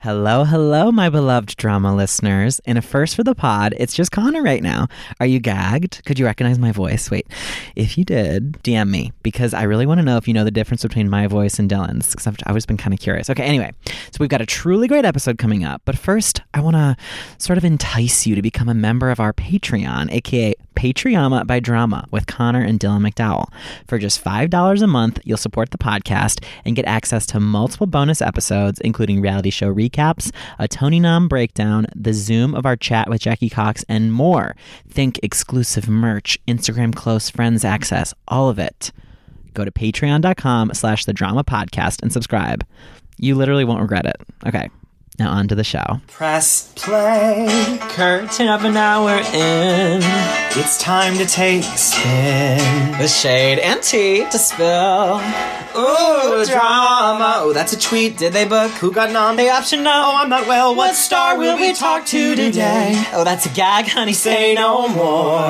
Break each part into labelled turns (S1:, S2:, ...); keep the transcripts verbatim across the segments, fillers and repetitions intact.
S1: Hello, hello, my beloved drama listeners. And a first for the pod, it's just Connor right now. Are you gagged? Could you recognize my voice? Wait, if you did, D M me, because I really want to know if you know the difference between my voice and Dylan's, because I've always been kind of curious. Okay, anyway, so we've got a truly great episode coming up. But first, I want to sort of entice you to become a member of our Patreon, aka Patreon by Drama with Connor and Dylan McDowell. For just five dollars a month, you'll support the podcast and get access to multiple bonus episodes, including reality show recaps, a Tony Nom breakdown, the Zoom of our chat with Jackie Cox, and more. Think exclusive merch, Instagram close friends access, all of it. Go to patreon.com slash the drama podcast and subscribe. You literally won't regret it. Okay. Now on to the show.
S2: Press play.
S1: Curtain up an hour in.
S2: It's time to take a spin.
S1: With shade and tea to spill.
S2: Ooh, drama.
S1: Oh, that's a tweet. Did they book?
S2: Who got nom?
S1: They option no.
S2: Oh, I'm not well. What star will we talk to today?
S1: Oh, that's a gag, honey.
S2: Say no more.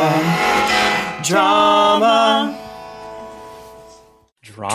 S2: Drama.
S1: Drama.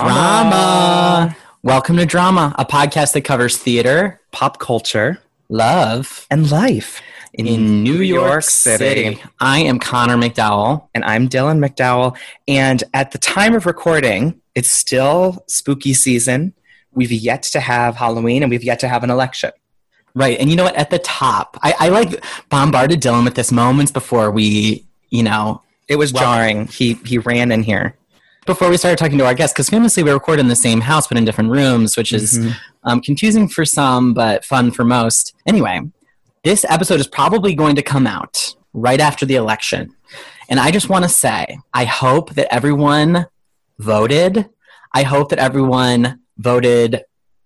S1: Drama. Welcome to Drama, a podcast that covers theater,
S2: pop culture,
S1: love,
S2: and life
S1: in, in New, New York, York City. City. I am Connor McDowell.
S2: And I'm Dylan McDowell. And at the time of recording, it's still spooky season. We've yet to have Halloween, and we've yet to have an election.
S1: Right. And you know what? At the top, I, I like bombarded Dylan with this moments before we, you know.
S2: It was
S1: well,
S2: jarring. He He ran in here.
S1: Before we started talking to our guests, because famously we record in the same house but in different rooms, which is mm-hmm. um, confusing for some but fun for most. Anyway, this episode is probably going to come out right after the election. And I just want to say, I hope that everyone voted. I hope that everyone voted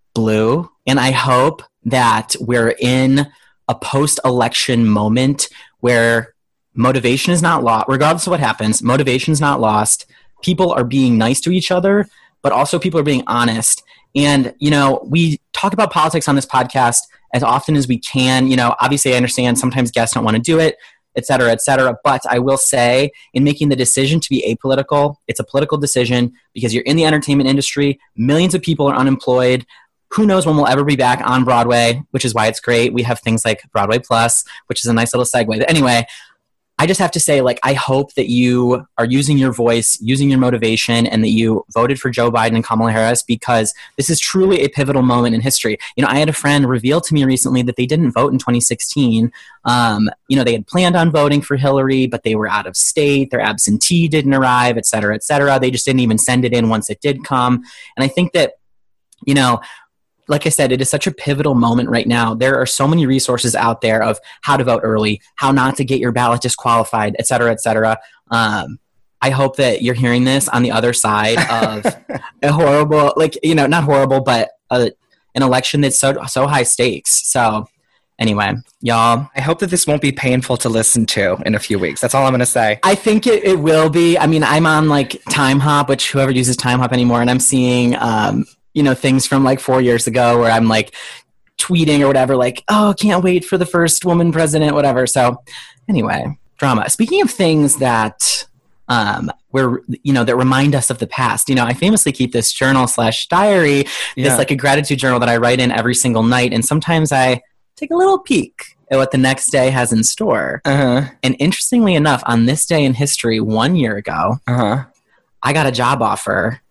S1: blue. And I hope that we're in a post-election moment where motivation is not lost. Regardless of what happens, motivation is not lost. People are being nice to each other, but also people are being honest. And, you know, we talk about politics on this podcast as often as we can. You know, obviously I understand sometimes guests don't want to do it, et cetera, et cetera. But I will say in making the decision to be apolitical, it's a political decision because you're in the entertainment industry. Millions of people are unemployed. Who knows when we'll ever be back on Broadway, which is why it's great. We have things like Broadway Plus, which is a nice little segue. But anyway, I just have to say, like, I hope that you are using your voice, using your motivation, and that you voted for Joe Biden and Kamala Harris because this is truly a pivotal moment in history. You know, I had a friend reveal to me recently that they didn't vote in twenty sixteen. Um, you know, they had planned on voting for Hillary, but they were out of state. Their absentee didn't arrive, et cetera, et cetera. They just didn't even send it in once it did come. And I think that, you know, like I said, it is such a pivotal moment right now. There are so many resources out there of how to vote early, how not to get your ballot disqualified, et cetera, et cetera. Um, I hope that you're hearing this on the other side of a horrible, like, you know, not horrible, but a, an election that's so so high stakes. So anyway, y'all.
S2: I hope that this won't be painful to listen to in a few weeks. That's all I'm going to say.
S1: I think it, it will be. I mean, I'm on, like, Time Hop, which whoever uses Time Hop anymore, and I'm seeing um, – you know, things from like four years ago where I'm like tweeting or whatever, like, oh, can't wait for the first woman president, whatever. So anyway, drama. Speaking of things that, um, were, you know, that remind us of the past, you know, I famously keep this journal slash diary,
S2: yeah.
S1: this like a gratitude journal that I write in every single night. And sometimes I take a little peek at what the next day has in store.
S2: Uh-huh.
S1: And interestingly enough, on this day in history, one year ago,
S2: uh-huh.
S1: I got a job offer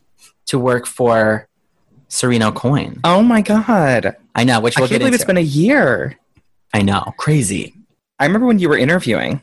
S1: to work for Serena Coyne.
S2: Oh my God.
S1: I know, which we'll
S2: I can't
S1: get
S2: believe
S1: into.
S2: It's been a year.
S1: I know. Crazy.
S2: I remember when you were interviewing.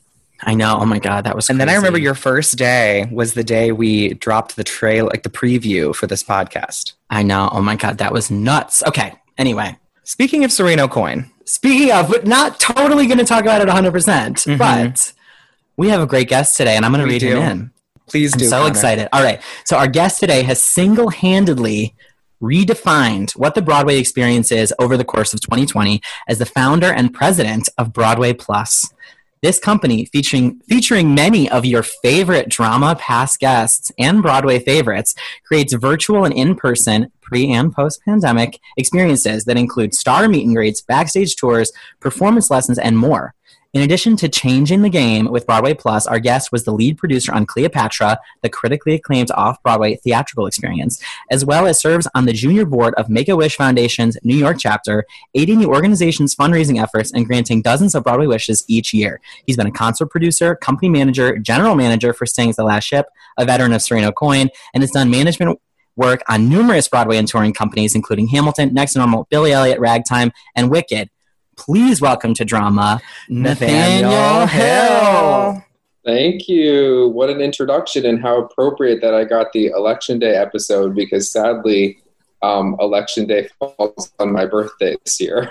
S1: I know. Oh my God, that was
S2: And
S1: crazy.
S2: then I remember your first day was the day we dropped the trail, like the preview for this podcast.
S1: I know. Oh my God, that was nuts. Okay. Anyway.
S2: Speaking of Serena Coyne.
S1: Speaking of, but not totally going to talk about it one hundred percent. Mm-hmm. But we have a great guest today, and I'm going to read
S2: do.
S1: him in.
S2: Please do.
S1: I'm so
S2: Connor.
S1: excited. All right. So our guest today has single-handedly redefined what the Broadway experience is over the course of twenty twenty as the founder and president of Broadway Plus. This company, featuring featuring many of your favorite drama past guests and Broadway favorites, creates virtual and in-person, pre- and post-pandemic experiences that include star meet and greets, backstage tours, performance lessons, and more. In addition to changing the game with Broadway Plus, our guest was the lead producer on Cleopatra, the critically acclaimed off-Broadway theatrical experience, as well as serves on the junior board of Make-A-Wish Foundation's New York chapter, aiding the organization's fundraising efforts and granting dozens of Broadway wishes each year. He's been a concert producer, company manager, general manager for Sting's The Last Ship, a veteran of Sereno Coin, and has done management work on numerous Broadway and touring companies, including Hamilton, Next Normal, Billy Elliot, Ragtime, and Wicked. Please welcome to Drama, Nathaniel Hill.
S3: Thank you. What an introduction, and how appropriate that I got the Election Day episode, because sadly, um, Election Day falls on my birthday this year.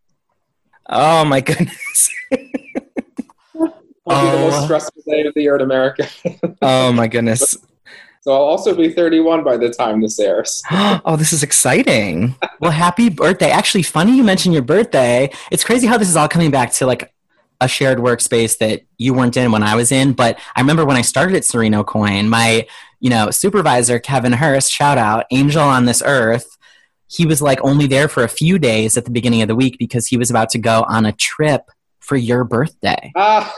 S2: Oh my goodness.
S3: It'll oh. be the most stressful day of the year in America.
S2: Oh my goodness.
S3: So I'll also be thirty-one by the time this airs.
S2: Oh, this is exciting.
S1: Well, happy birthday. Actually, funny you mentioned your birthday. It's crazy how this is all coming back to like a shared workspace that you weren't in when I was in. But I remember when I started at Sereno Coin, my, you know, supervisor, Kevin Hurst, shout out, angel on this earth, he was like only there for a few days at the beginning of the week because he was about to go on a trip for your birthday.
S3: Ah.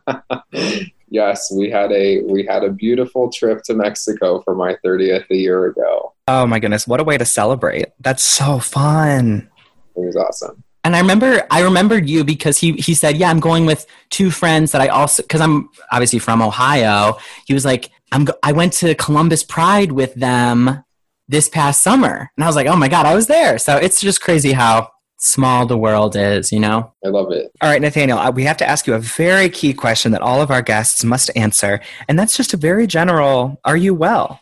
S3: Yes, we had a we had a beautiful trip to Mexico for my thirtieth a year ago.
S2: Oh my goodness, what a way to celebrate. That's so fun.
S3: It was awesome.
S1: And I remember I remembered you because he he said, "Yeah, I'm going with two friends that I also cuz I'm obviously from Ohio." He was like, "I'm go- I went to Columbus Pride with them this past summer." And I was like, "Oh my god, I was there." So it's just crazy how small the world is, you know?
S3: I love it.
S2: All right, Nathaniel, we have to ask you a very key question that all of our guests must answer. And that's just a very general, are you well?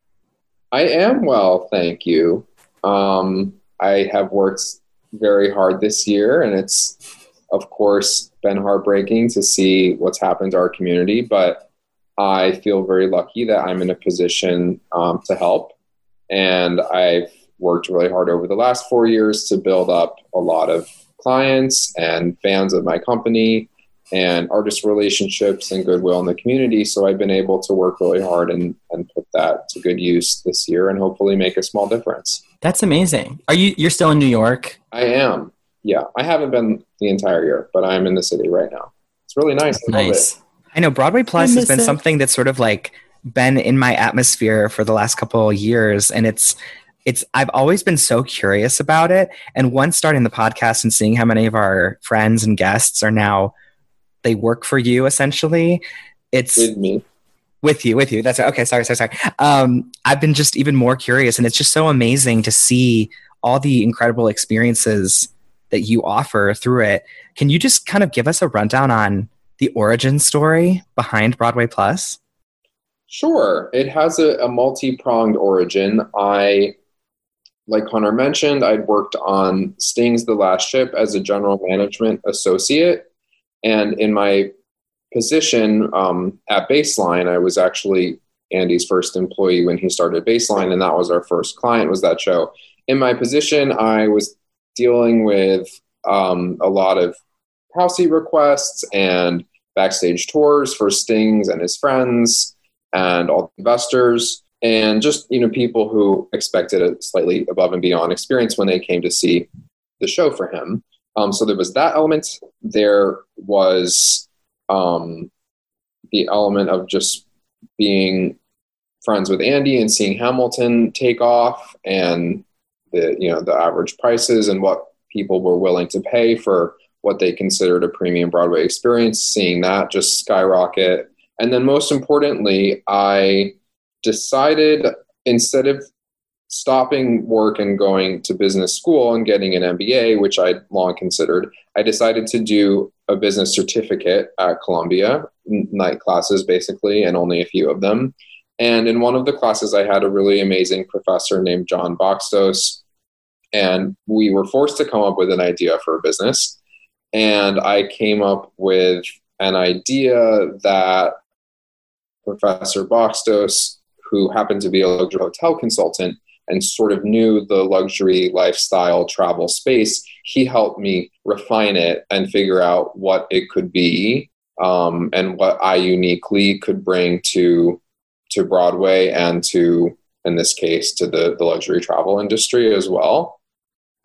S3: I am well, thank you. Um, I have worked very hard this year, and it's, of course, been heartbreaking to see what's happened to our community, but I feel very lucky that I'm in a position um, to help. And I've worked really hard over the last four years to build up a lot of clients and fans of my company and artist relationships and goodwill in the community. So I've been able to work really hard and, and put that to good use this year and hopefully make a small difference.
S1: That's amazing. Are you, you're still in New York?
S3: I am. Yeah. I haven't been the entire year, but I'm in the city right now. It's really nice. I love
S1: Nice.
S3: it.
S2: I know Broadway Plus has been
S1: it.
S2: something that's sort of like been in my atmosphere for the last couple of years. And it's, It's. I've always been so curious about it. And once starting the podcast and seeing how many of our friends and guests are now, they work for you essentially. It's
S3: with me.
S2: With you, with you. That's okay. Sorry, sorry, sorry. Um, I've been just even more curious, and it's just so amazing to see all the incredible experiences that you offer through it. Can you just kind of give us a rundown on the origin story behind Broadway Plus?
S3: Sure. It has a, a multi-pronged origin. I Like Hunter mentioned, I'd worked on Sting's The Last Ship as a general management associate. And in my position um, at Baseline, I was actually Andy's first employee when he started Baseline, and that was our first client, was that show. In my position, I was dealing with um, a lot of house seat requests and backstage tours for Sting's and his friends and all the investors. And just, you know, people who expected a slightly above and beyond experience when they came to see the show for him. Um, so there was that element. There was um, the element of just being friends with Andy and seeing Hamilton take off, and the, you know, the average prices and what people were willing to pay for what they considered a premium Broadway experience, seeing that just skyrocket. And then most importantly, I decided, instead of stopping work and going to business school and getting an M B A, which I'd long considered, I decided to do a business certificate at Columbia, night classes basically, and only a few of them. And in one of the classes, I had a really amazing professor named John Boxtos, and we were forced to come up with an idea for a business. And I came up with an idea that Professor Boxtos, who happened to be a luxury hotel consultant and sort of knew the luxury lifestyle travel space, he helped me refine it and figure out what it could be, um, and what I uniquely could bring to to Broadway and to, in this case, to the, the luxury travel industry as well.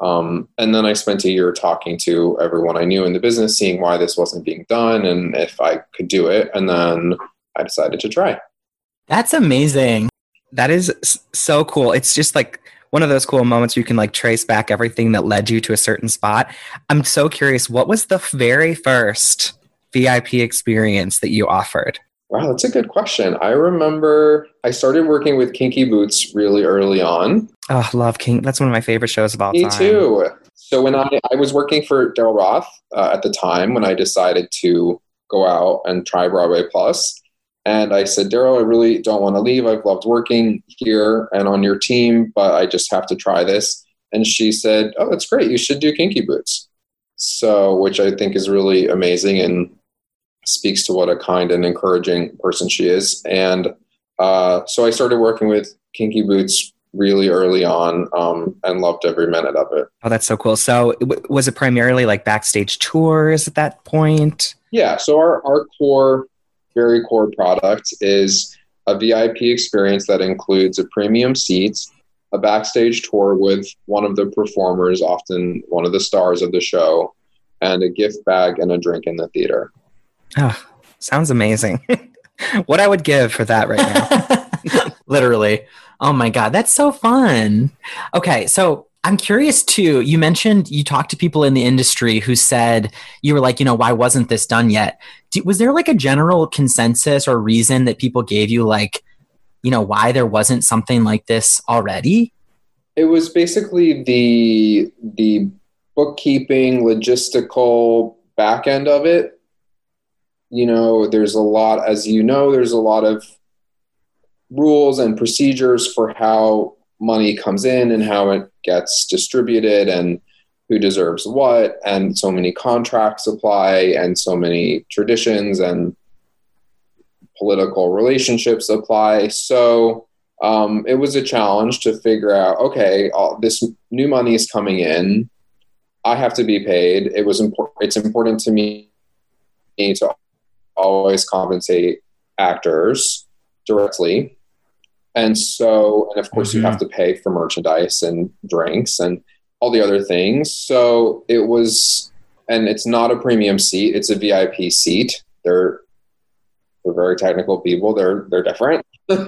S3: Um, and then I spent a year talking to everyone I knew in the business, seeing why this wasn't being done and if I could do it. And then I decided to try.
S1: That's amazing.
S2: That is so cool. It's just like one of those cool moments where you can like trace back everything that led you to a certain spot. I'm so curious, what was the very first V I P experience that you offered?
S3: Wow, that's a good question. I remember I started working with Kinky Boots really early on.
S2: Oh, love King. That's one of my favorite shows of all
S3: Me
S2: time.
S3: Me too. So when I, I was working for Daryl Roth uh, at the time when I decided to go out and try Broadway Plus. And I said, Daryl, I really don't want to leave. I've loved working here and on your team, but I just have to try this. And she said, oh, that's great. You should do Kinky Boots. So, which I think is really amazing and speaks to what a kind and encouraging person she is. And uh, so I started working with Kinky Boots really early on um, and loved every minute of it.
S2: Oh, that's so cool. So w- was it primarily like backstage tours at that point?
S3: Yeah. So our, our core, very core product is a V I P experience that includes a premium seat, a backstage tour with one of the performers, often one of the stars of the show, and a gift bag and a drink in the theater.
S2: Oh, sounds amazing. What I would give for that right now.
S1: Literally. Oh my God, that's so fun. Okay, so I'm curious too. You mentioned you talked to people in the industry who said, you were like, you know, why wasn't this done yet? Do, was there like a general consensus or reason that people gave you, like, you know, why there wasn't something like this already?
S3: It was basically the the bookkeeping, logistical back end of it. You know, there's a lot, as you know, there's a lot of rules and procedures for how money comes in and how it gets distributed and who deserves what. And so many contracts apply and so many traditions and political relationships apply. So um, it was a challenge to figure out, okay, all, this new money is coming in. I have to be paid. It was important. It's important to me to always compensate actors directly. And so, and of course mm-hmm. you have to pay for merchandise and drinks and all the other things. So it was, and it's not a premium seat. It's a V I P seat. They're, they're very technical people. They're, they're different.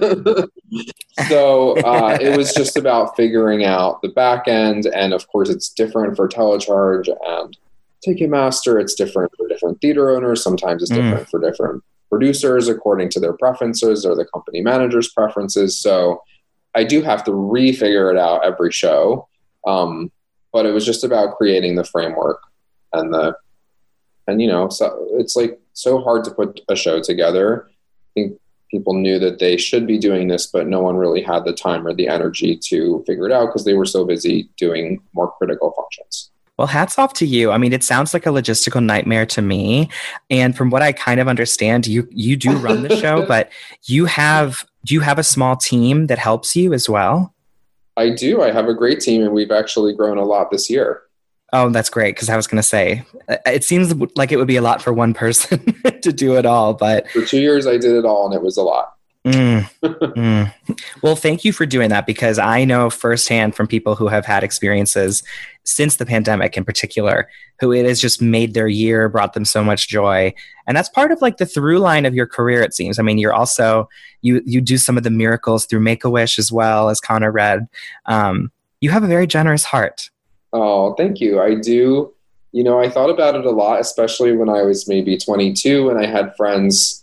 S3: So uh, it was just about figuring out the back end. And of course it's different for Telecharge and Ticketmaster. It's different for different theater owners. Sometimes it's different mm. for different producers according to their preferences or the company manager's preferences. So I do have to re-figure it out every show. Um, but it was just about creating the framework and the, and you know, so it's like so hard to put a show together. I think people knew that they should be doing this, but no one really had the time or the energy to figure it out because they were so busy doing more critical functions.
S2: Well, hats off to you. I mean, it sounds like a logistical nightmare to me. And from what I kind of understand, you you do run the show, but you have do you have a small team that helps you as well?
S3: I do. I have a great team, and we've actually grown a lot this year.
S2: Oh, that's great, because I was going to say, it seems like it would be a lot for one person to do it all. But
S3: for two years, I did it all, and it was a lot.
S2: Mm, mm. Well, thank you for doing that, because I know firsthand from people who have had experiences since the pandemic in particular, who it has just made their year, brought them so much joy. And that's part of like the through line of your career, it seems. I mean, you're also, you you do some of the miracles through Make-A-Wish as well, as Connor read. Um, you have a very generous heart.
S3: Oh, thank you. I do. You know, I thought about it a lot, especially when I was maybe twenty-two and I had friends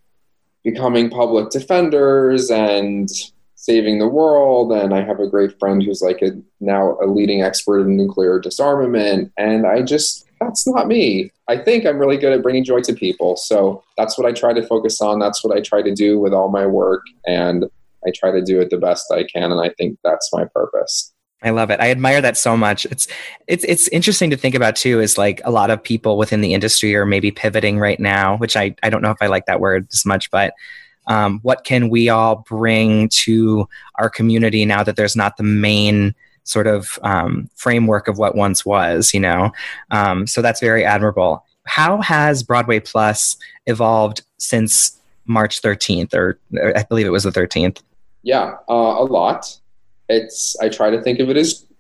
S3: becoming public defenders and saving the world. And I have a great friend who's like a now a leading expert in nuclear disarmament. And I just, that's not me. I think I'm really good at bringing joy to people. So that's what I try to focus on. That's what I try to do with all my work. And I try to do it the best I can. And I think that's my purpose.
S2: I love it. I admire that so much. It's it's it's interesting to think about too, is like a lot of people within the industry are maybe pivoting right now, which I, I don't know if I like that word as much, but um, what can we all bring to our community now that there's not the main sort of um, framework of what once was, you know? Um, so that's very admirable. How has Broadway Plus evolved since March thirteenth, or, or I believe it was the thirteenth?
S3: Yeah, uh, a lot. It's, I try to think of it as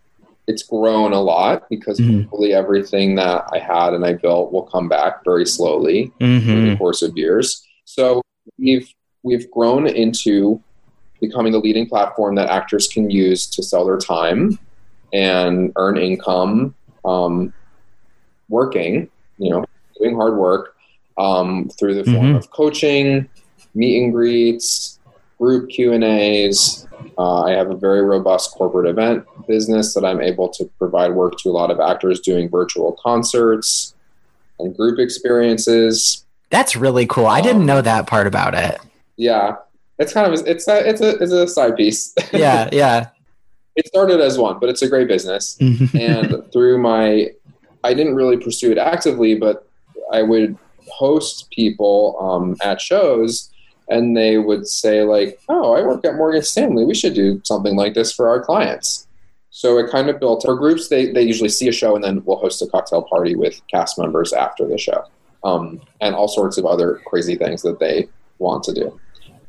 S3: it's grown a lot because
S2: Mhm.
S3: hopefully everything that I had and I built will come back very slowly
S2: Mhm.
S3: over the course of years. So we've we've grown into becoming the leading platform that actors can use to sell their time and earn income, um, working, you know, doing hard work, um, through the form
S2: Mhm.
S3: of coaching, meet and greets, group Q and A's. Uh, I have a very robust corporate event business that I'm able to provide work to a lot of actors doing virtual concerts and group experiences.
S1: That's really cool. I didn't
S3: Um,
S1: know that part about it.
S3: Yeah, it's kind of it's a it's a it's a side piece.
S1: Yeah, yeah.
S3: It started as one, but it's a great business. And through my, I didn't really pursue it actively, but I would host people um, at shows, and they would say like, "Oh, I work at Morgan Stanley. We should do something like this for our clients." So it kind of built for groups. They they usually see a show, and then we'll host a cocktail party with cast members after the show, um, and all sorts of other crazy things that they want to do.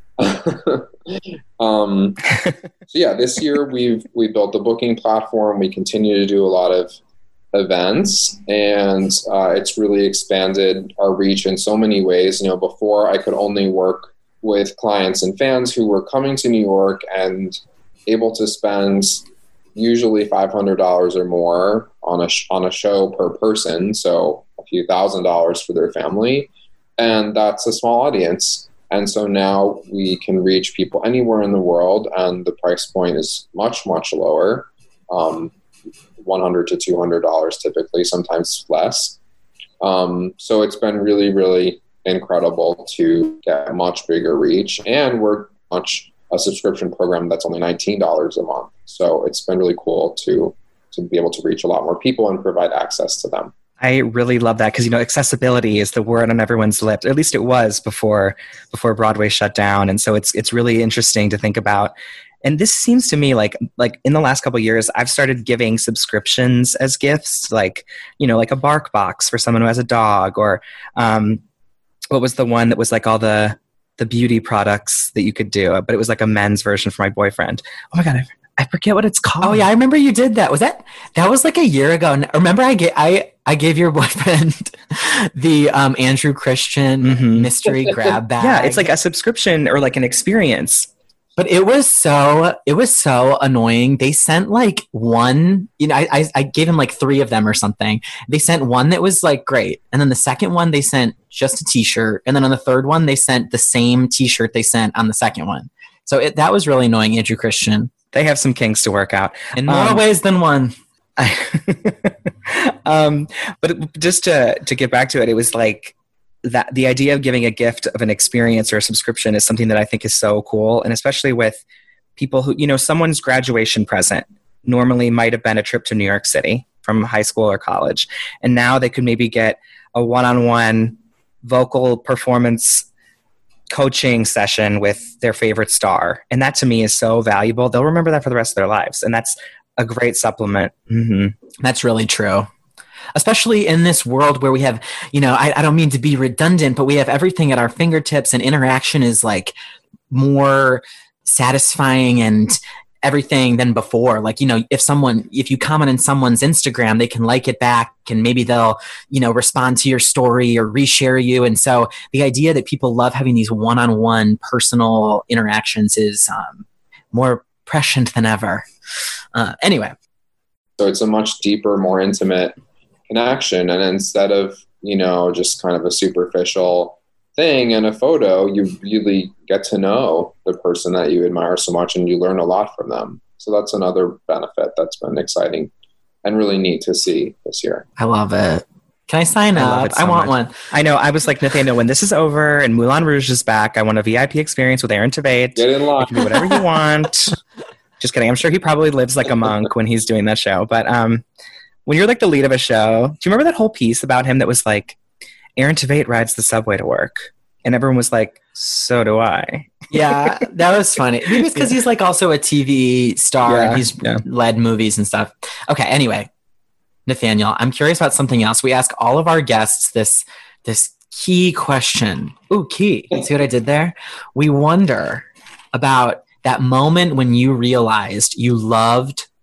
S3: um, so yeah, this year we've we built the booking platform. We continue to do a lot of events, and uh, it's really expanded our reach in so many ways. You know, before I could only work with clients and fans who were coming to New York and able to spend usually five hundred dollars or more on a sh- on a show per person, so a few thousand dollars for their family, and that's a small audience. And so now we can reach people anywhere in the world, and the price point is much, much lower, um, one hundred to two hundred dollars typically, sometimes less. Um, so it's been really, really incredible to get much bigger reach, and we're much a subscription program that's only nineteen dollars a month. So it's been really cool to to be able to reach a lot more people and provide access to them.
S2: I really love that because, you know, accessibility is the word on everyone's lips. At least it was before before Broadway shut down. And so it's it's really interesting to think about. And this seems to me like like in the last couple of years, I've started giving subscriptions as gifts, like, you know, like a bark box for someone who has a dog, or um, what was the one that was like all the the beauty products that you could do, but it was like a men's version for my boyfriend. Oh my God, I, I forget what it's called.
S1: Oh yeah, I remember you did that. Was that that was like a year ago? And remember, I get I I gave your boyfriend the um, Andrew Christian
S2: Mhm.
S1: mystery grab bag.
S2: Yeah, it's like a subscription or like an experience.
S1: But it was so it was so annoying. They sent like one, you know, I, I I gave him like three of them or something. They sent one that was like great, and then the second one they sent just a T-shirt, and then on the third one they sent the same T-shirt they sent on the second one. So it, that was really annoying, Andrew Christian,
S2: They have some kinks to work out.
S1: in more
S2: Um,
S1: ways than one.
S2: um, but it- just to to get back to it, it was like that the idea of giving a gift of an experience or a subscription is something that I think is so cool, and especially with people who, you know, someone's graduation present normally might have been a trip to New York City from high school or college, and now they could maybe get a one-on-one vocal performance coaching session with their favorite star, and that to me is so valuable. They'll remember that for the rest of their lives, and that's a great supplement. Mm-hmm.
S1: That's really true. Especially in this world where we have, you know, I, I don't mean to be redundant, but we have everything at our fingertips, and interaction is like more satisfying and everything than before. Like, you know, if someone, if you comment on someone's Instagram, they can like it back, and maybe they'll, you know, respond to your story or reshare you. And so the idea that people love having these one-on-one personal interactions is um, more prescient than ever. Uh, anyway.
S3: So it's a much deeper, more intimate connection. And instead of, you know, just kind of a superficial thing in a photo, you really get to know the person that you admire so much, and you learn a lot from them. So that's another benefit that's been exciting and really neat to see this year.
S1: I love it. Can I sign
S2: I love
S1: up?
S2: it so
S1: I want
S2: much.
S1: one.
S2: I know. I was like, Nathaniel, when this is over and Moulin Rouge is back, I want a V I P experience with Aaron Tveit.
S3: Get in line.
S2: You can do whatever you want. Just kidding. I'm sure he probably lives like a monk when he's doing that show. But um, when you're like the lead of a show, do you remember that whole piece about him that was like, Aaron Tveit rides the subway to work? And everyone was like, so do I.
S1: Yeah, that was funny. Maybe it's because he's like also a T V star,
S2: Yeah,
S1: and he's
S2: yeah.
S1: led movies and stuff. Okay, anyway, Nathaniel, I'm curious about something else. We ask all of our guests this this key question. Ooh, key. See what I did there? We wonder about that moment when you realized you loved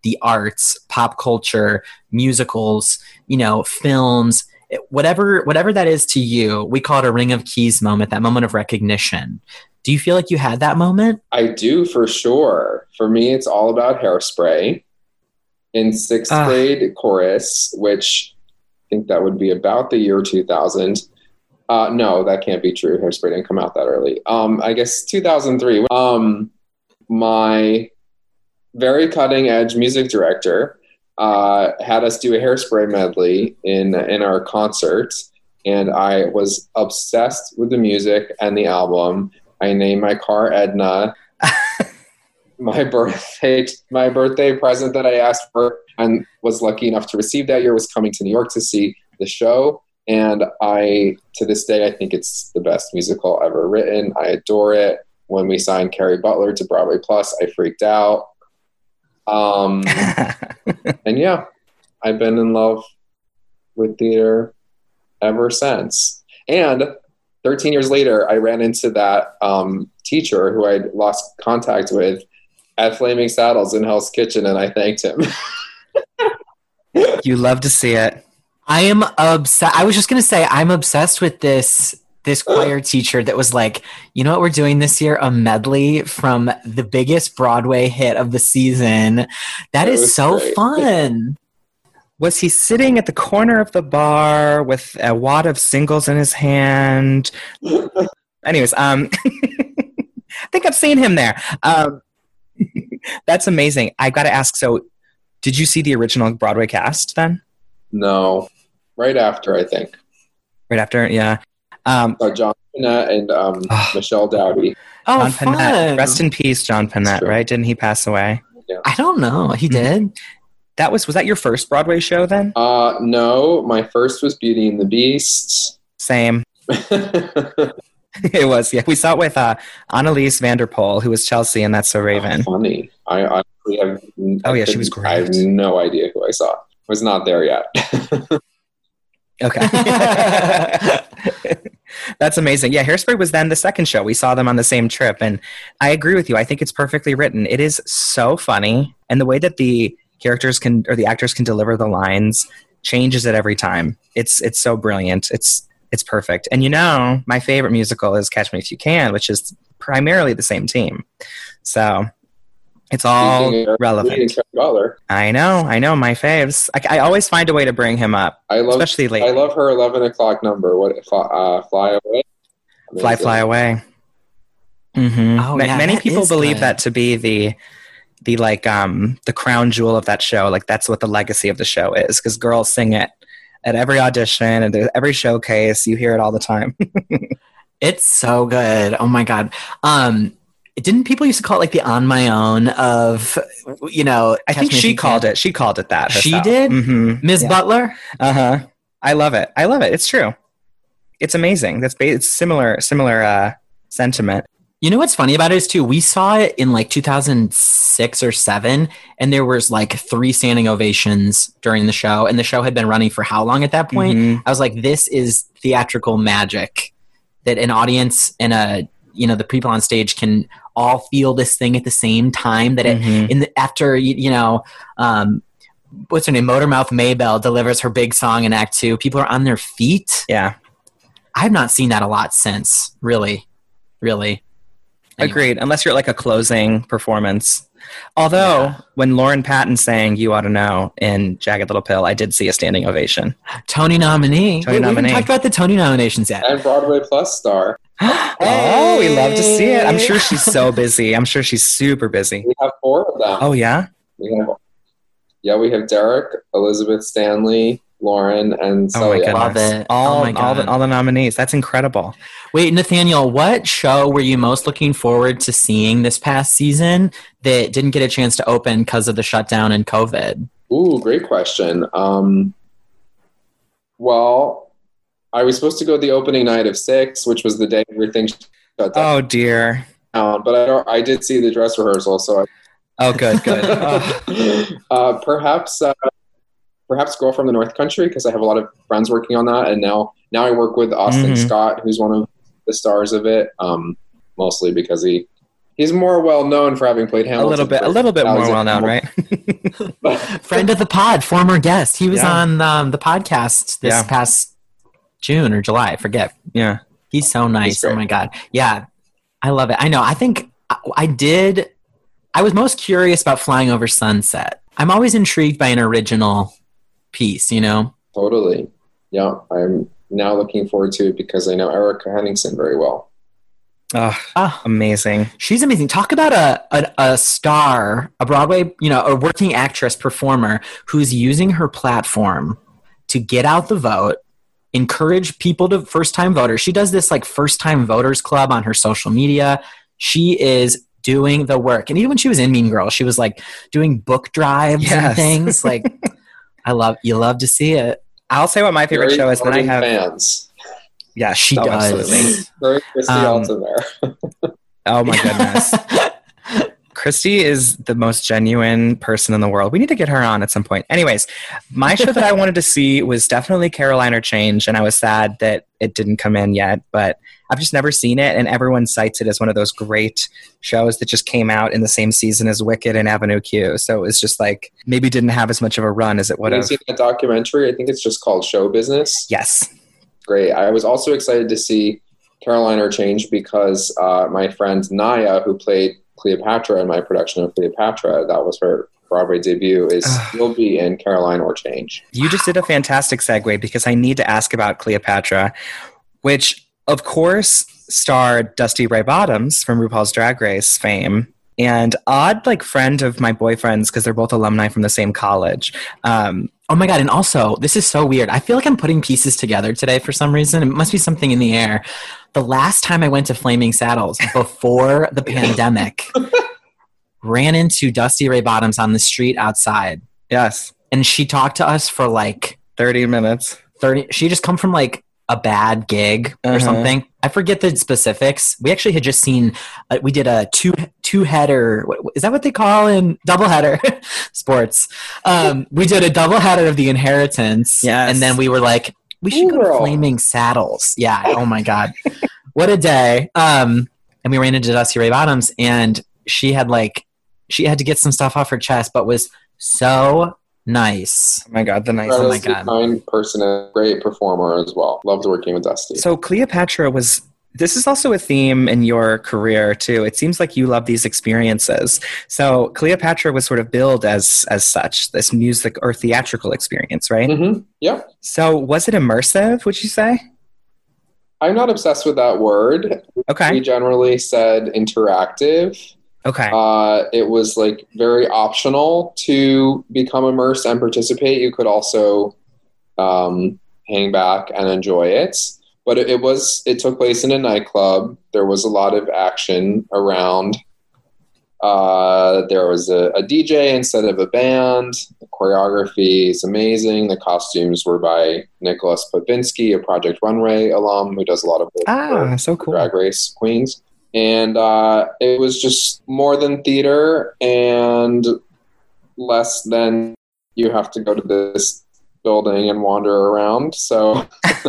S1: the arts, pop culture, musicals, you know, films, whatever whatever that is to you. We call it a ring of keys moment, that moment of recognition. Do you feel like you had that moment?
S3: I do, for sure. For me, it's all about Hairspray. In sixth uh, grade chorus, which I think that would be about the year two thousand. Uh, no, that can't be true. Hairspray didn't come out that early. Um, I guess two thousand three. Um, my very cutting edge music director uh, had us do a Hairspray medley in in our concert, and I was obsessed with the music and the album. I named my car Edna. my birthday, my birthday present that I asked for and was lucky enough to receive that year was coming to New York to see the show. And I, to this day, I think it's the best musical ever written. I adore it. When we signed Carrie Butler to Broadway Plus, I freaked out. Um, and yeah, I've been in love with theater ever since. And thirteen years later, I ran into that um, teacher who I'd lost contact with at Flaming Saddles in Hell's Kitchen, and I thanked him.
S2: You love to see it.
S1: I am obsessed. I was just going to say, I'm obsessed with this this choir teacher that was like, you know what we're doing this year? A medley from the biggest Broadway hit of the season. That, that is so great. Fun.
S2: Was he sitting at the corner of the bar with a wad of singles in his hand? Anyways, um, I think I've seen him there. Um, that's amazing. I got to ask, so did you see the original Broadway cast then?
S3: No. Right after, I think.
S2: Right after, yeah. Um,
S3: uh, John Pinette and um, oh, Michelle Dowdy.
S1: Oh,
S2: John
S1: fun.
S2: Pinette. Rest in peace, John Pinette, right? Didn't he pass away?
S3: Yeah.
S1: I don't know. He did?
S2: That was, was that your first Broadway show then?
S3: Uh, no, my first was Beauty and the Beast.
S2: Same. It was, yeah. We saw it with uh, Annalise Vanderpool, who was Chelsea, and That's So Raven.
S3: Oh, funny. I honestly have.
S2: Oh, yeah, she was great.
S3: I have no idea who I saw. Was not there yet.
S2: Okay. That's amazing. Yeah, Hairspray was then the second show. We saw them on the same trip, and I agree with you. I think it's perfectly written. It is so funny, and the way that the characters can, or the actors can deliver the lines changes it every time. It's it's so brilliant. It's it's perfect. And you know, my favorite musical is Catch Me If You Can, which is primarily the same team. So it's all relevant. I know, I know, my faves. I, I always find a way to bring him up,
S3: I love,
S2: especially late.
S3: I love her eleven o'clock number. What? Uh, fly away.
S2: Amazing. Fly, fly away. Mm-hmm. Oh, Ma- yeah, many people believe good. that to be the the like um the crown jewel of that show. Like that's what the legacy of the show is, because girls sing it at every audition and every showcase. You hear it all the time.
S1: It's so good. Oh my god. Um. Didn't people used to call it like the On My Own of, you know,
S2: I think she called it. She called it that herself.
S1: She did?
S2: Mm-hmm.
S1: Miz
S2: Yeah.
S1: Butler?
S2: Uh-huh. I love it. I love it. It's true. It's amazing. That's ba- it's similar similar uh, sentiment.
S1: You know what's funny about it is too, we saw it in like two thousand six or seven, and there was like three standing ovations during the show, and the show had been running for how long at that point?
S2: Mm-hmm.
S1: I was like, this is theatrical magic that an audience and a, you know, the people on stage can all feel this thing at the same time, that it,
S2: Mm-hmm.
S1: in the, after, you, you know, um, what's her name? Motormouth Maybelle delivers her big song in Act Two. People are on their feet.
S2: Yeah.
S1: I've not seen that a lot since, really, really. Anyway.
S2: Agreed. Unless you're at like a closing performance. Although yeah. when Lauren Patton sang "You Ought to Know" in Jagged Little Pill, I did see a standing ovation.
S1: Tony nominee.
S2: Tony
S1: Wait,
S2: nominee.
S1: We haven't talked about the Tony nominations yet.
S3: And Broadway Plus star.
S2: Oh, we love to see it. I'm sure she's so busy. I'm sure she's super busy.
S3: We have four of them.
S2: Oh yeah.
S3: We have, yeah, we have Derek, Elizabeth Stanley, Lauren, and
S2: oh my
S3: Celia.
S2: goodness.
S1: Love it.
S2: All,
S1: oh my God.
S2: all the all the nominees. That's incredible.
S1: Wait, Nathaniel, what show were you most looking forward to seeing this past season that didn't get a chance to open because of the shutdown and COVID?
S3: Ooh, great question. Um, well, I was supposed to go the opening night of Six, which was the day everything shut down.
S2: Oh dear.
S3: But I don't, I did see the dress rehearsal, so I,
S2: Oh, good, good. Oh.
S3: uh, perhaps, uh, perhaps Girl from the North Country, because I have a lot of friends working on that, and now, now I work with Austin
S2: Mm-hmm.
S3: Scott, who's one of the stars of it, um, mostly because he He's more well known for having played Hamilton.
S2: A little bit, a little bit more well known, right?
S1: Friend of the pod, former guest. He was
S2: Yeah.
S1: on um, the podcast this
S2: Yeah.
S1: past June or July. I forget.
S2: Yeah.
S1: He's so nice.
S3: He's great.
S1: Oh my God. Yeah. I love it. I know. I think I, I did. I was most curious about Flying Over Sunset. I'm always intrigued by an original piece, you know?
S3: Totally. Yeah. I'm now looking forward to it because I know Erica Henningsen very well.
S2: Oh,
S1: Ah.
S2: amazing.
S1: She's amazing. Talk about a, a a star, a Broadway, you know, a working actress performer who's using her platform to get out the vote, encourage people to first-time voters. She does this like first-time voters club on her social media. She is doing the work. And even when she was in Mean Girls, she was like doing book drives
S2: Yes.
S1: and things. Like, I love, you love to see it.
S2: I'll say what my favorite
S3: Very
S2: show is. Then I
S3: ardent
S2: have
S3: fans.
S2: yeah,
S1: She
S2: oh,
S1: does.
S2: absolutely.
S3: Very Christy
S1: Um,
S3: Alton there.
S2: Oh my goodness. Christy is the most genuine person in the world. We need to get her on at some point. Anyways, my show that I wanted to see was definitely Caroline or Change, and I was sad that it didn't come in yet, but I've just never seen it, and everyone cites it as one of those great shows that just came out in the same season as Wicked and Avenue Q. So it was just like, maybe didn't have as much of a run as it would
S3: Have you
S2: have.
S3: seen that documentary? I think it's just called Show Business.
S2: Yes.
S3: Great. I was also excited to see Caroline or Change because uh, my friend Naya, who played Cleopatra in my production of Cleopatra, that was her Broadway debut, is will be in Caroline or Change.
S2: You just did a fantastic segue because I need to ask about Cleopatra, which, of course, starred Dusty Ray Bottoms from RuPaul's Drag Race fame, and odd like friend of my boyfriend's because they're both alumni from the same college. Um,
S1: Oh my God. And also, this is so weird. I feel like I'm putting pieces together today for some reason. It must be something in the air. The last time I went to Flaming Saddles before the pandemic, ran into Dusty Ray Bottoms on the street outside.
S2: yes,
S1: And she talked to us for like
S2: thirty minutes.
S1: thirty. She just come from like a bad gig or
S2: Uh-huh.
S1: something. I forget the specifics. We actually had just seen, uh, we did a two two header. What, is that what they call in double header sports? Um, we did a double header of The Inheritance.
S2: Yes.
S1: And then we were like, we should go to
S3: Girl.
S1: Flaming Saddles. Yeah. Oh my God. What a day. Um, and we ran into Dusty Ray Bottoms, and she had like, she had to get some stuff off her chest, but was so nice.
S2: Oh my God, the nice.
S1: Oh my
S3: Incredibly
S1: God.
S3: kind person and great performer as well. Loved working with Dusty.
S2: So Cleopatra was, this is also a theme in your career too. It seems like you love these experiences. So Cleopatra was sort of billed as as such, this music or theatrical experience, right?
S3: Mm-hmm. Yeah.
S2: So was it immersive, would you say?
S3: I'm not obsessed with that word. We
S2: Okay.
S3: generally said interactive.
S2: Okay.
S3: Uh, it was like very optional to become immersed and participate. You could also um, hang back and enjoy it. But it, it was it took place in a nightclub. There was a lot of action around. Uh, there was a, a D J instead of a band. The choreography is amazing. The costumes were by Nicholas Popinski, a Project Runway alum who does a lot of work
S2: Ah,
S3: for
S2: so cool.
S3: Drag Race Queens. And uh, it was just more than theater and less than you have to go to this building and wander around. So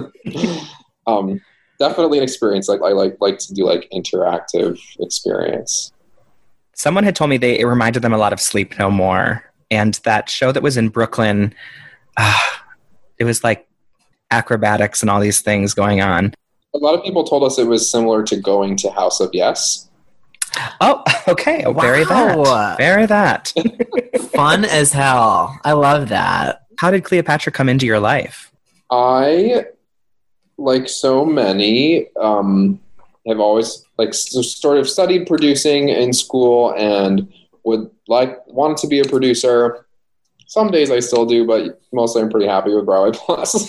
S3: um, definitely an experience. Like I like like to do like interactive experience.
S2: Someone had told me they it reminded them a lot of Sleep No More, and that show that was in Brooklyn. Uh, it was like acrobatics and all these things going on.
S3: A lot of people told us it was similar to going to House of Yes.
S2: Oh, okay. Oh, Bury
S1: Wow.
S2: that. Bury that.
S1: Fun as hell. I love that.
S2: How did Cleopatra come into your life?
S3: I, like so many, um, have always like s- sort of studied producing in school and would like wanted to be a producer. Some days I still do, but mostly I'm pretty happy with Broadway Plus.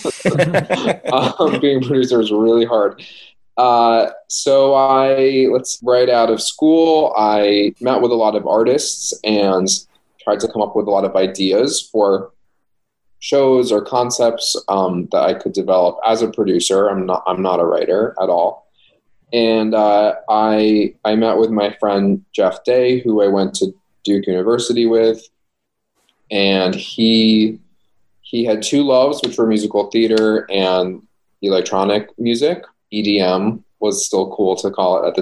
S3: um, being a producer is really hard. Uh, so I, let's right out of school, I met with a lot of artists and tried to come up with a lot of ideas for shows or concepts um, that I could develop as a producer. I'm not, I'm not a writer at all. And uh, I, I met with my friend Jeff Day, who I went to Duke University with. And he he had two loves, which were musical theater and electronic music, E D M was still cool to call it at the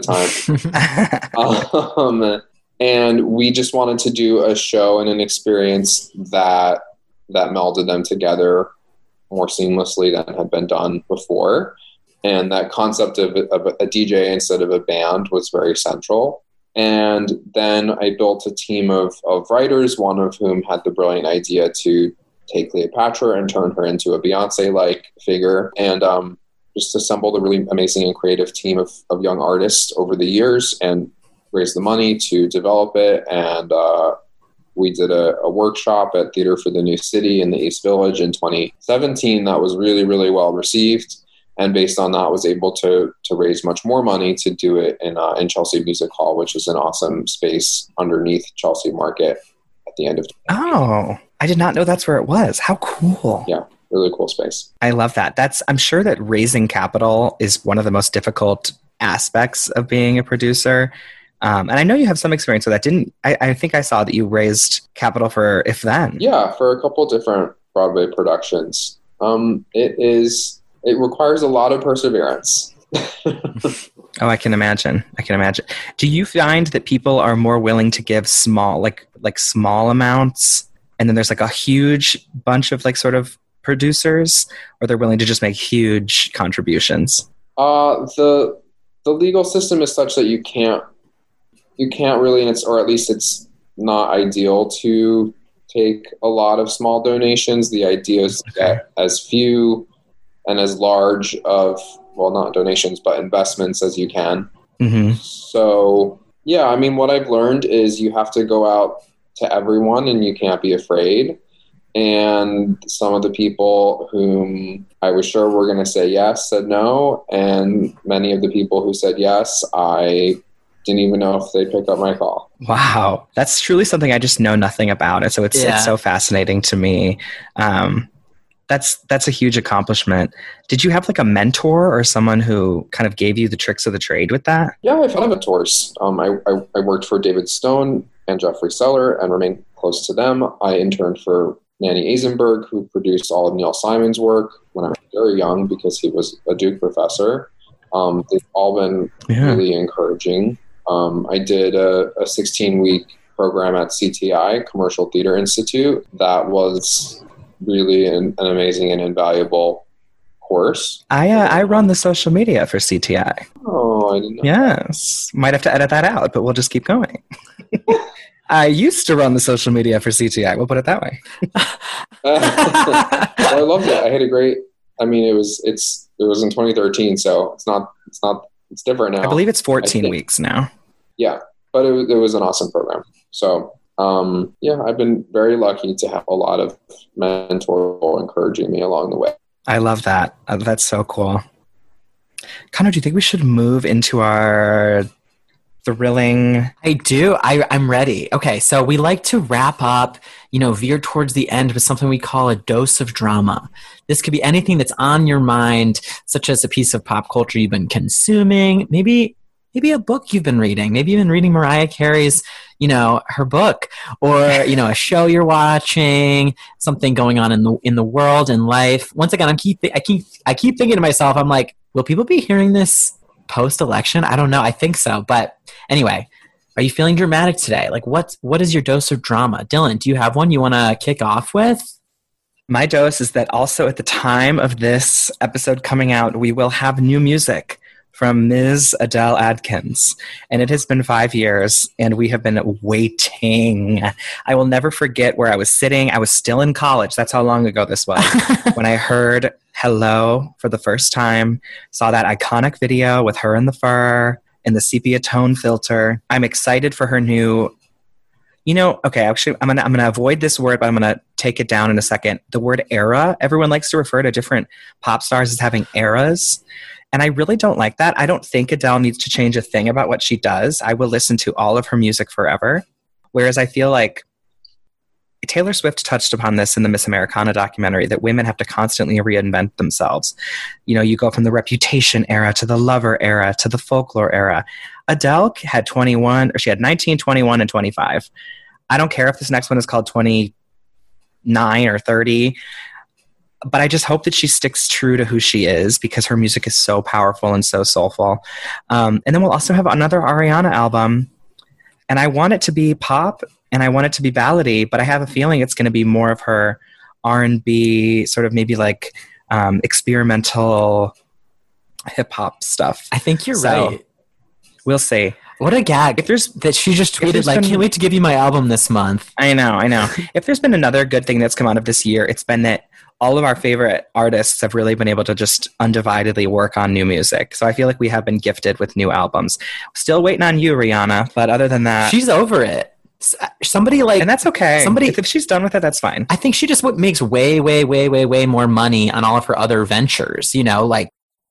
S3: time. um, and we just wanted to do a show and an experience that that melded them together more seamlessly than had been done before. And that concept of, of a D J instead of a band was very central. And then I built a team of, of writers, one of whom had the brilliant idea to take Cleopatra and turn her into a Beyonce-like figure, and um, just assembled a really amazing and creative team of, of young artists over the years and raised the money to develop it. And uh, we did a, a workshop at Theater for the New City in the East Village in twenty seventeen that was really, really well received. And based on that, was able to to raise much more money to do it in uh, in Chelsea Music Hall, which is an awesome space underneath Chelsea Market at the end of.
S2: Oh, I did not know that's where it was. How cool!
S3: Yeah, really cool space.
S2: I love that. That's I'm sure that raising capital is one of the most difficult aspects of being a producer. Um, and I know you have some experience with that. Didn't I? I think I saw that you raised capital for If Then.
S3: Yeah, for a couple different Broadway productions. Um, it is. It requires a lot of perseverance.
S2: Oh, I can imagine. I can imagine. Do you find that people are more willing to give small, like like small amounts, and then there's like a huge bunch of like sort of producers, or they're willing to just make huge contributions?
S3: Uh, the the legal system is such that you can't you can't really, and it's or at least it's not ideal to take a lot of small donations. The idea is to get as few and as large of, well, not donations, but investments as you can.
S2: Mm-hmm.
S3: So, yeah, I mean, what I've learned is you have to go out to everyone and you can't be afraid. And some of the people whom I was sure were going to say yes said no. And many of the people who said yes, I didn't even know if they'd pick up my call.
S2: Wow. That's truly something I just know nothing about. And so it's, yeah. it's so fascinating to me. Um, That's that's a huge accomplishment. Did you have like a mentor or someone who kind of gave you the tricks of the trade with that?
S3: Yeah, I've had mentors. Um, I, I, I worked for David Stone and Jeffrey Seller and remained close to them. I interned for Manny Eisenberg, who produced all of Neil Simon's work when I was very young because he was a Duke professor. Um, they've all been yeah. really encouraging. Um, I did a, a sixteen-week program at C T I, Commercial Theater Institute, that was really an, an amazing and invaluable course.
S2: I uh, I run the social media for C T I.
S3: Oh, I didn't know.
S2: Yes. Might have to edit that out, but we'll just keep going. I used to run the social media for C T I. We'll put it that way.
S3: Well, I loved it. I had a great, I mean, it was, it's, it was in twenty thirteen, so it's not, it's not, it's different now.
S2: I believe it's fourteen weeks now.
S3: Yeah, but it, it was an awesome program. So, Um, yeah, I've been very lucky to have a lot of mentors encouraging me along the way.
S2: I love that. Uh, that's so cool. Connor, do you think we should move into our thrilling?
S1: I do. I, I'm ready. Okay, so we like to wrap up, you know, veer towards the end with something we call a dose of drama. This could be anything that's on your mind, such as a piece of pop culture you've been consuming, maybe maybe a book you've been reading, maybe you've been reading Mariah Carey's, you know, her book, or, you know, a show you're watching, something going on in the in the world and life. Once again, I'm keep I keep I keep thinking to myself, I'm like, will people be hearing this post-election? I don't know. I think so. But anyway, are you feeling dramatic today? Like, what what is your dose of drama? Dylan, do you have one you want to kick off with?
S2: My dose is that also at the time of this episode coming out, we will have new music from Miz Adele Adkins. And it has been five years, and we have been waiting. I will never forget where I was sitting. I was still in college. That's how long ago this was. When I heard Hello for the first time, saw that iconic video with her in the fur and the sepia tone filter. I'm excited for her new... You know, okay, actually, I'm gonna I'm gonna avoid this word, but I'm gonna take it down in a second. The word era. Everyone likes to refer to different pop stars as having eras. And I really don't like that. I don't think Adele needs to change a thing about what she does. I will listen to all of her music forever. Whereas I feel like Taylor Swift touched upon this in the Miss Americana documentary, that women have to constantly reinvent themselves. You know, you go from the Reputation era to the Lover era to the Folklore era. Adele had twenty-one, or she had nineteen, twenty-one, and twenty-five. I don't care if this next one is called twenty-nine or thirty. but I just hope that she sticks true to who she is because her music is so powerful and so soulful. Um, and then we'll also have another Ariana album. And I want it to be pop and I want it to be ballady, but I have a feeling it's going to be more of her R and B, sort of maybe like um, experimental hip hop stuff.
S1: I think you're
S2: so,
S1: right.
S2: We'll see.
S1: What a gag
S2: if there's,
S1: that she just tweeted like, been, can't wait to give you my album this month.
S2: I know, I know. If there's been another good thing that's come out of this year, it's been that all of our favorite artists have really been able to just undividedly work on new music. So I feel like we have been gifted with new albums. Still waiting on you, Rihanna. But other than that,
S1: she's over it. Somebody like,
S2: and that's okay.
S1: Somebody,
S2: if, if she's done with it, that's fine.
S1: I think she just makes way, way, way, way, way more money on all of her other ventures. You know, like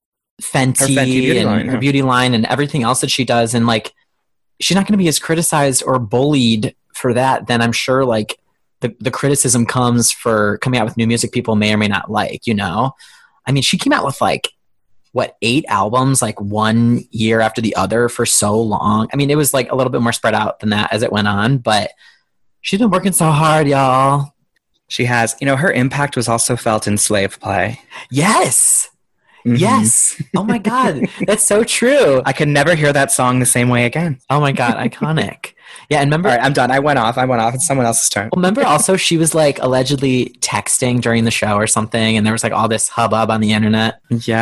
S1: Fenty, Fenty beauty and line, her yeah. beauty line and everything else that she does. And like, she's not going to be as criticized or bullied for that. Then I'm sure like. The, the criticism comes for coming out with new music people may or may not like, you know? I mean, she came out with like, what, eight albums, like one year after the other for so long. I mean, it was like a little bit more spread out than that as it went on, but she's been working so hard, y'all.
S2: She has. You know, her impact was also felt in Slave Play.
S1: Yes! Mm-hmm. Yes! Oh my God, that's so true.
S2: I could never hear that song the same way again.
S1: Oh my God, iconic. Yeah, and remember...
S2: All right, I'm done. I went off. I went off. It's someone else's turn.
S1: Well, remember also she was like allegedly texting during the show or something, and there was like all this hubbub on the internet.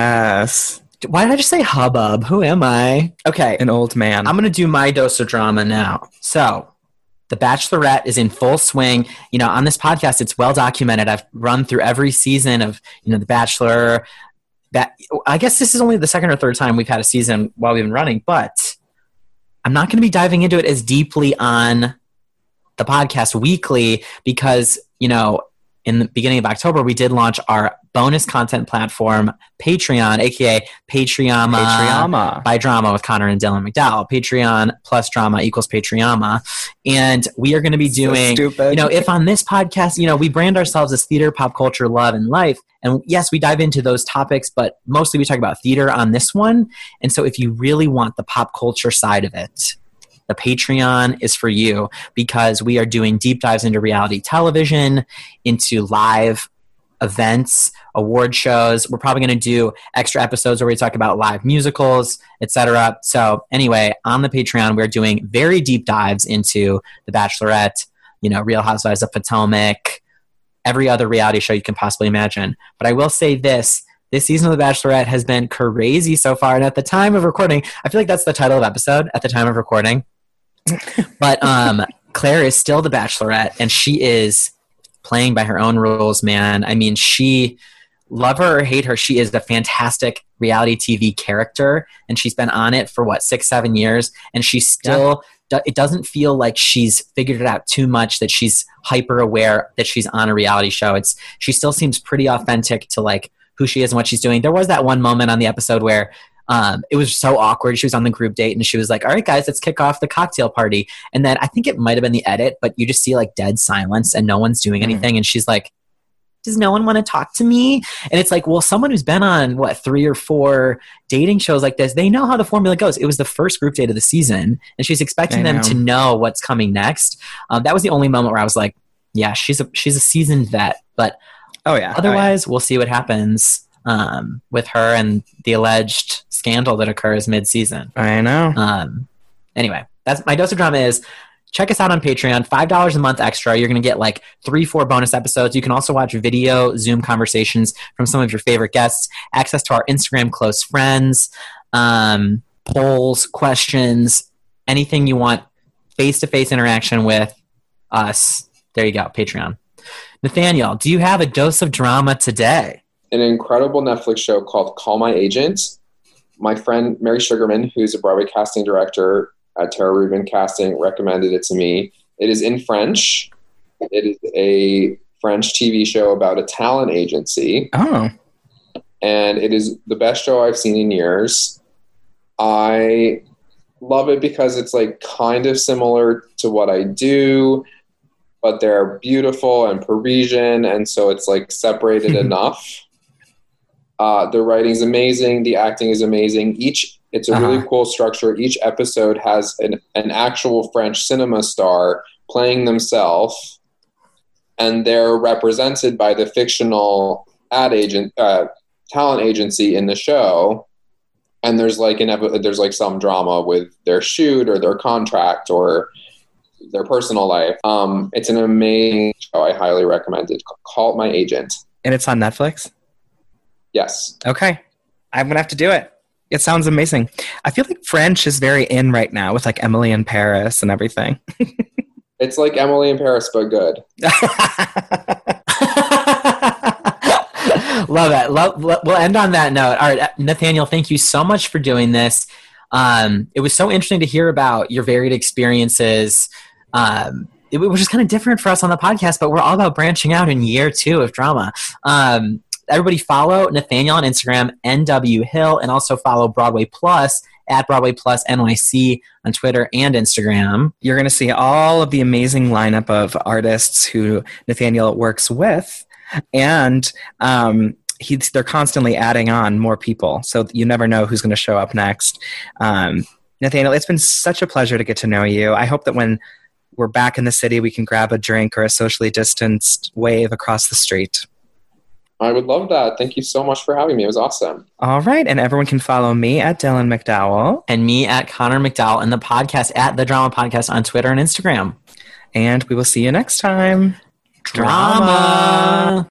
S2: Yes.
S1: Why did I just say hubbub? Who am I? Okay.
S2: An old man.
S1: I'm going to do my dose of drama now. So, The Bachelorette is in full swing. You know, on this podcast, it's well documented. I've run through every season of, you know, The Bachelor. That I guess this is only the second or third time we've had a season while we've been running, but I'm not going to be diving into it as deeply on the podcast weekly because, you know, in the beginning of October, we did launch our bonus content platform, Patreon, aka Patreama,
S2: Patreama.
S1: by Drama with Connor and Dylan McDowell. Patreon plus drama equals Patreama. And we are going to be doing, so you know, if on this podcast, you know, we brand ourselves as theater, pop culture, love, and life. And yes, we dive into those topics, but mostly we talk about theater on this one. And so if you really want the pop culture side of it, the Patreon is for you because we are doing deep dives into reality television, into live events, award shows. We're probably going to do extra episodes where we talk about live musicals, et cetera. So anyway, on the Patreon, we're doing very deep dives into The Bachelorette, you know, Real Housewives of Potomac, every other reality show you can possibly imagine. But I will say this. This season of The Bachelorette has been crazy so far. And at the time of recording, I feel like that's the title of episode, at the time of recording. But um, Claire is still The Bachelorette, and she is playing by her own rules, man. I mean, she, love her or hate her, she is a fantastic reality T V character, and she's been on it for, what, six, seven years, and she still, yeah. do, it doesn't feel like she's figured it out too much, that she's hyper aware that she's on a reality show. It's she still seems pretty authentic to, like, who she is and what she's doing. There was that one moment on the episode where Um, it was so awkward. She was on the group date and she was like, all right, guys, let's kick off the cocktail party. And then I think it might have been the edit, but you just see like dead silence and no one's doing anything. Mm. And she's like, does no one want to talk to me? And it's like, well, someone who's been on what, three or four dating shows like this, they know how the formula goes. It was the first group date of the season and she's expecting them to know what's coming next. Um, that was the only moment where I was like, yeah, she's a, she's a seasoned vet, but
S2: oh yeah,
S1: otherwise
S2: oh, yeah.
S1: we'll see what happens um, with her and the alleged scandal that occurs mid-season.
S2: I know.
S1: Um, anyway, that's my dose of drama is check us out on Patreon, five dollars a month extra. You're going to get like three, four bonus episodes. You can also watch video Zoom conversations from some of your favorite guests, access to our Instagram close friends, um, polls, questions, anything you want, face-to-face interaction with us. There you go, Patreon. Nathaniel, do you have a dose of drama today?
S3: An incredible Netflix show called Call My Agent. My friend Mary Sugarman, who's a Broadway casting director at Tara Rubin Casting, recommended it to me. It is in French. It is a French T V show about a talent agency.
S2: Oh.
S3: And it is the best show I've seen in years. I love it because it's like kind of similar to what I do, but they're beautiful and Parisian, and so it's like separated enough. Uh, the writing's amazing. The acting is amazing. Each It's a uh-huh. really cool structure. Each episode has an, an actual French cinema star playing themselves, and they're represented by the fictional ad agent, uh, talent agency in the show, and there's like an there's like some drama with their shoot or their contract or their personal life. Um, it's an amazing show. I highly recommend it. Call My Agent.
S2: And it's on Netflix?
S3: Yes.
S2: Okay. I'm going to have to do it. It sounds amazing. I feel like French is very in right now with like Emily in Paris and everything.
S3: It's like Emily in Paris, but good.
S1: Love it. Love, love, we'll end on that note. All right, Nathaniel, thank you so much for doing this. Um, it was so interesting to hear about your varied experiences. Um, it was just kind of different for us on the podcast, but we're all about branching out in year two of drama. Um, everybody follow Nathaniel on Instagram, N W Hill, and also follow Broadway Plus at Broadway Plus N Y C on Twitter and Instagram.
S2: You're going to see all of the amazing lineup of artists who Nathaniel works with. And um, he's, they're constantly adding on more people. So you never know who's going to show up next. Um, Nathaniel, it's been such a pleasure to get to know you. I hope that when we're back in the city, we can grab a drink or a socially distanced wave across the street.
S3: I would love that. Thank you so much for having me. It was awesome.
S2: All right. And everyone can follow me at Dylan McDowell.
S1: And me at Connor McDowell, and the podcast at The Drama Podcast on Twitter and Instagram.
S2: And we will see you next time.
S1: Drama.